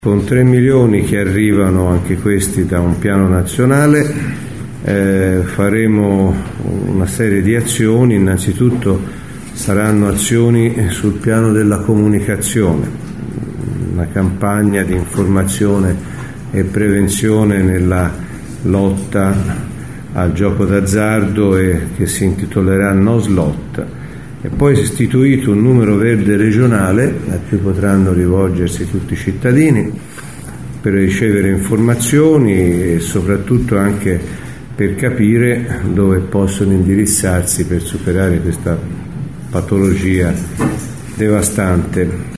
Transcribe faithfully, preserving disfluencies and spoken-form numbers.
Con tre milioni che arrivano anche questi da un piano nazionale eh, faremo una serie di azioni. Innanzitutto saranno azioni sul piano della comunicazione, una campagna di informazione e prevenzione nella lotta al gioco d'azzardo e che si intitolerà No Slot. E poi si è istituito un numero verde regionale a cui potranno rivolgersi tutti i cittadini per ricevere informazioni e soprattutto anche per capire dove possono indirizzarsi per superare questa patologia devastante.